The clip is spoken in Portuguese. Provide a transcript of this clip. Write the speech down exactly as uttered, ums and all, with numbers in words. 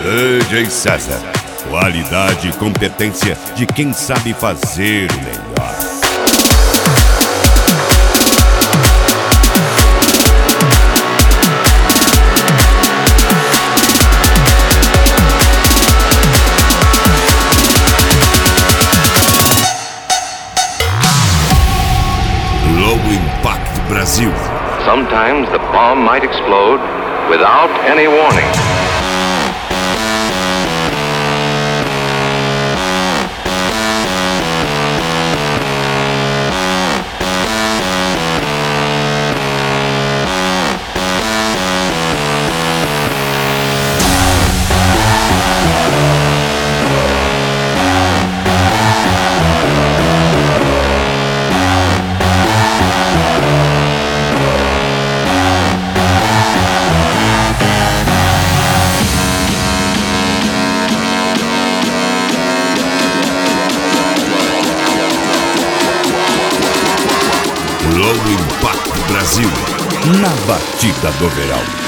D J César, qualidade e competência de quem sabe fazer o melhor. Low Impact Brasil. Sometimes the bomb might explode without any warning. Low Impact Brasil, na batida do verão.